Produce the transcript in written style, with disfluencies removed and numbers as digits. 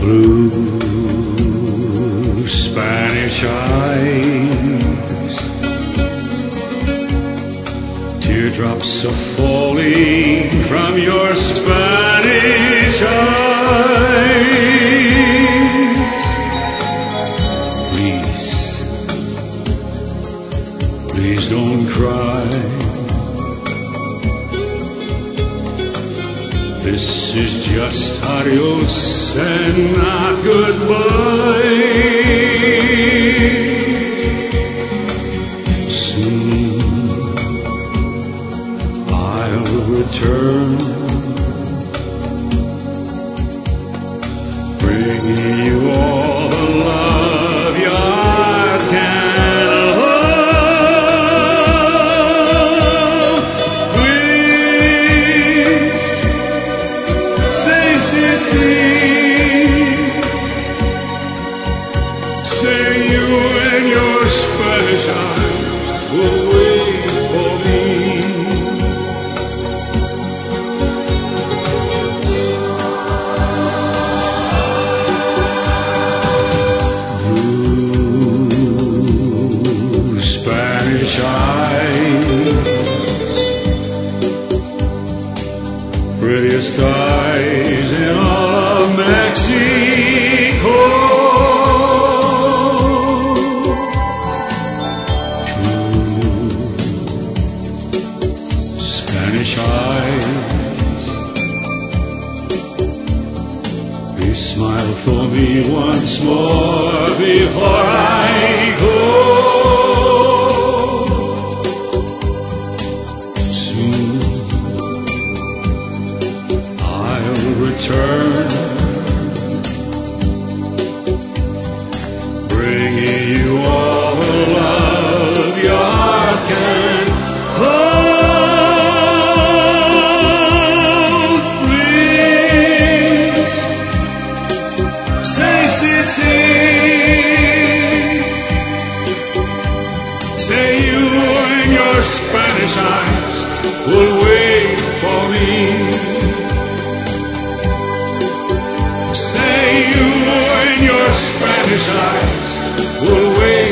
Blue Spanish eyes, teardrops are falling from your Spanish eyes. Please, please don't cry. This is just adios and not goodbye. Soon I'll return, bringing you all the love your heart can hold. Please say, say you and your Spanish eyes will wait for me. Blue Spanish eyes, prettiest eyes in all of Mexico. True Spanish eyes, please smile for me once more before I go. Soon I'll return, bringing you all the love your heart can hold. Please say, say you and your Spanish eyes will wait for me. Say you and your Spanish eyes will wait